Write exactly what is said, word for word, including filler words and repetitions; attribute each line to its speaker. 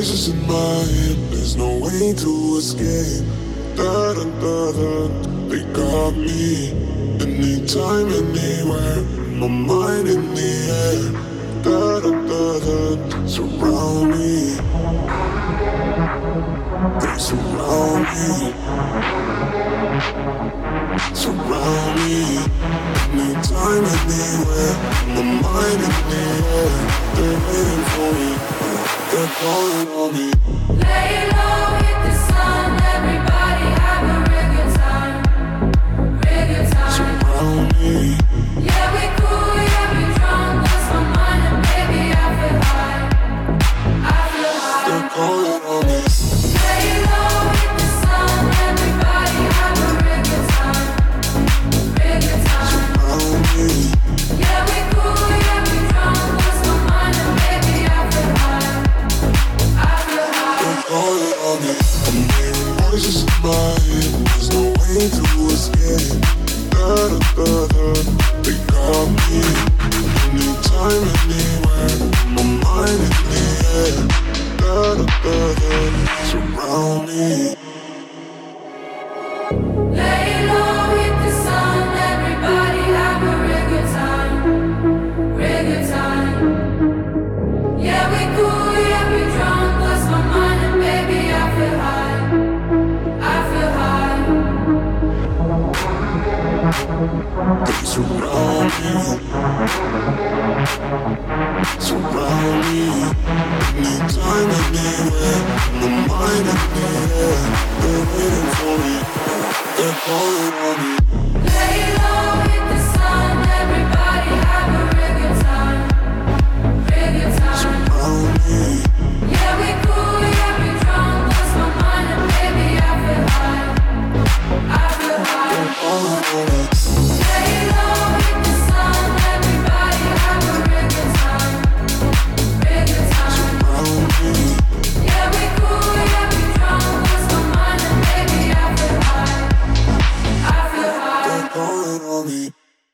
Speaker 1: voices in my head, there's no way to escape. Da da da da, they got me. Anytime, anywhere, my mind in the air. Da da da da, surround me. They surround me. Surround me. Anytime, anywhere, my mind in the air. They're waiting for me. They're calling on me.
Speaker 2: Lay low, hit the sun. Everybody have a real good time. Real good time.
Speaker 1: Surround me.
Speaker 2: Yeah, we cool, yeah, we drunk. Lost my mind and baby, I feel high. I feel high.
Speaker 1: They're calling on me.
Speaker 2: Lay low, hit the sun. Everybody have a real good time. Real good time.
Speaker 1: Surround me.
Speaker 2: Yeah, we cool, yeah, we drunk. Lost my mind and baby, I feel high. I feel high.
Speaker 1: They're calling on me. I'm hearing voices in my head. There's no way to escape. Da da da da. They got me. Anytime, anywhere. My mind in the air. Da da da da. Surround me.
Speaker 2: Lay low, hit the sun. Everybody have a real good time. Real good time. Yeah, we cool, yeah, we drunk. Lost my mind and baby, I feel high. I feel high.
Speaker 1: They surround me. Surround me. Anytime, anywhere. My mind in the air. They're waiting for me. They're calling on me.